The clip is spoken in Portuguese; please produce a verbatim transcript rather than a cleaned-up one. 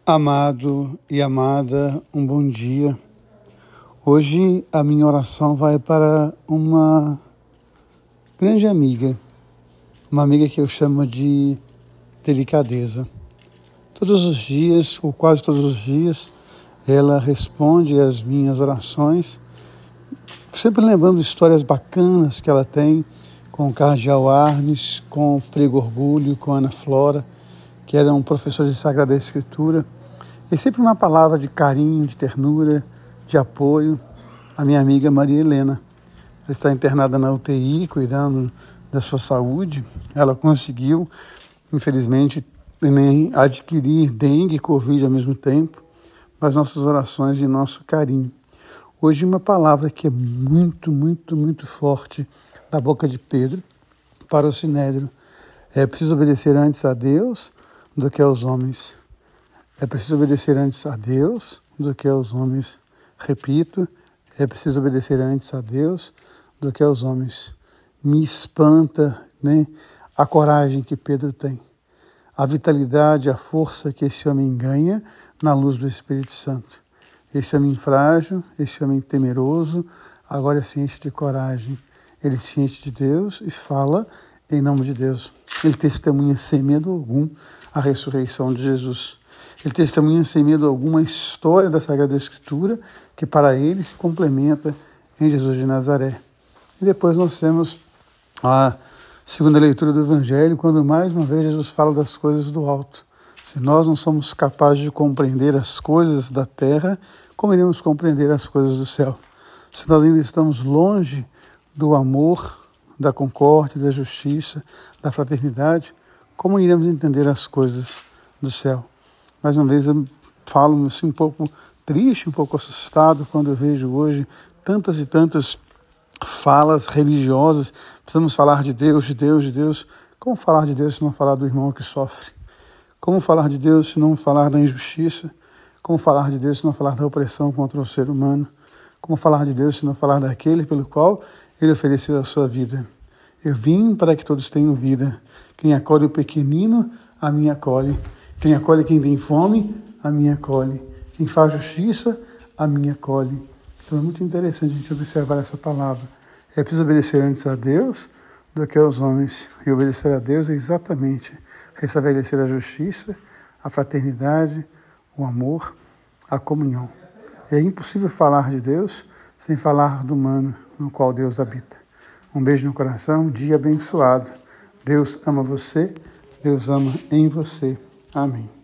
Amado e amada, um bom dia. Hoje a minha oração vai para uma grande amiga, uma amiga que eu chamo de delicadeza. Todos os dias, ou quase todos os dias, ela responde às minhas orações, sempre lembrando histórias bacanas que ela tem com o Cardeal Arnes, com o Frei Orgulho, com a Ana Flora, que eram professores de Sagrada Escritura. E sempre uma palavra de carinho, de ternura, de apoio. A minha amiga Maria Helena, ela está internada na U T I, cuidando da sua saúde. Ela conseguiu, infelizmente, nem adquirir dengue e Covid ao mesmo tempo, mas nossas orações e nosso carinho. Hoje uma palavra que é muito, muito, muito forte da boca de Pedro para o Sinédrio. É preciso obedecer antes a Deus do que aos homens. É preciso obedecer antes a Deus do que aos homens. Repito, é preciso obedecer antes a Deus do que aos homens. Me espanta, né, a coragem que Pedro tem, a vitalidade, a força que esse homem ganha na luz do Espírito Santo. Esse homem frágil, esse homem temeroso, agora é ciente de coragem. Ele se enche de Deus e fala em nome de Deus. Ele testemunha sem medo algum a ressurreição de Jesus. Ele testemunha sem medo alguma a história da Sagrada Escritura, que para ele se complementa em Jesus de Nazaré. E depois nós temos a segunda leitura do Evangelho, quando mais uma vez Jesus fala das coisas do alto. Se nós não somos capazes de compreender as coisas da terra, como iremos compreender as coisas do céu? Se nós ainda estamos longe do amor, da concórdia, da justiça, da fraternidade, como iremos entender as coisas do céu? Mais uma vez eu falo assim, um pouco triste, um pouco assustado quando eu vejo hoje tantas e tantas falas religiosas. Precisamos falar de Deus, de Deus, de Deus. Como falar de Deus se não falar do irmão que sofre? Como falar de Deus se não falar da injustiça? Como falar de Deus se não falar da opressão contra o ser humano? Como falar de Deus se não falar daquele pelo qual Ele ofereceu a sua vida? Eu vim para que todos tenham vida. Quem acolhe o pequenino, a mim acolhe. Quem acolhe quem tem fome, a mim acolhe. Quem faz justiça, a mim acolhe. Então é muito interessante a gente observar essa palavra. É preciso obedecer antes a Deus do que aos homens. E obedecer a Deus é exatamente restabelecer a justiça, a fraternidade, o amor, a comunhão. É impossível falar de Deus sem falar do humano no qual Deus habita. Um beijo no coração, um dia abençoado. Deus ama você, Deus ama em você. Amém.